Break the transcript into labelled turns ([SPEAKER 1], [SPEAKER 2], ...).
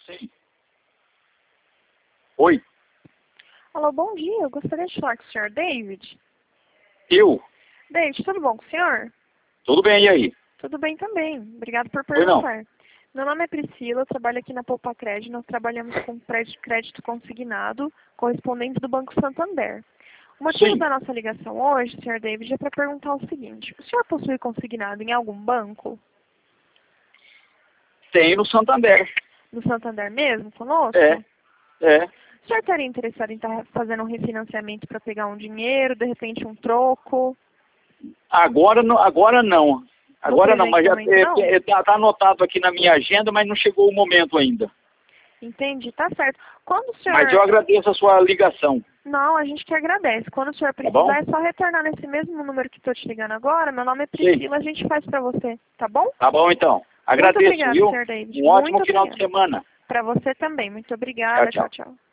[SPEAKER 1] Sim. Oi.
[SPEAKER 2] Alô, bom dia. Eu gostaria de falar com o senhor David.
[SPEAKER 1] Eu?
[SPEAKER 2] David, tudo bom com o senhor?
[SPEAKER 1] Tudo bem, e aí?
[SPEAKER 2] Tudo bem também. Obrigado por
[SPEAKER 1] Oi, não.
[SPEAKER 2] perguntar. Meu nome é Priscila, eu trabalho aqui na Poupa Crédito. Nós trabalhamos com crédito consignado, correspondente do Banco Santander. O motivo
[SPEAKER 1] Sim.
[SPEAKER 2] da nossa ligação hoje, senhor David, é para perguntar o seguinte. O senhor possui consignado em algum banco?
[SPEAKER 1] Tem no Santander.
[SPEAKER 2] No Santander mesmo, conosco?
[SPEAKER 1] É.
[SPEAKER 2] O senhor estaria interessado em estar fazendo um refinanciamento para pegar um dinheiro, de repente um troco?
[SPEAKER 1] Agora não. Agora não, mas já
[SPEAKER 2] Presente momento, não?
[SPEAKER 1] tá anotado aqui na minha agenda, mas não chegou o momento ainda.
[SPEAKER 2] Entendi, tá certo. Quando o senhor...
[SPEAKER 1] Mas eu agradeço a sua ligação.
[SPEAKER 2] Não, a gente que agradece. Quando o senhor
[SPEAKER 1] Tá bom?
[SPEAKER 2] precisar, é só retornar nesse mesmo número que estou te ligando agora. Meu nome é
[SPEAKER 1] Sim.
[SPEAKER 2] Priscila, a gente faz para você, tá bom?
[SPEAKER 1] Tá bom, então.
[SPEAKER 2] Muito
[SPEAKER 1] Agradeço,
[SPEAKER 2] obrigada,
[SPEAKER 1] viu?
[SPEAKER 2] senhor David.
[SPEAKER 1] Um ótimo
[SPEAKER 2] Muito
[SPEAKER 1] final de
[SPEAKER 2] obrigada.
[SPEAKER 1] semana.
[SPEAKER 2] Para você também. Muito obrigada.
[SPEAKER 1] Tchau, tchau.
[SPEAKER 2] Tchau, tchau.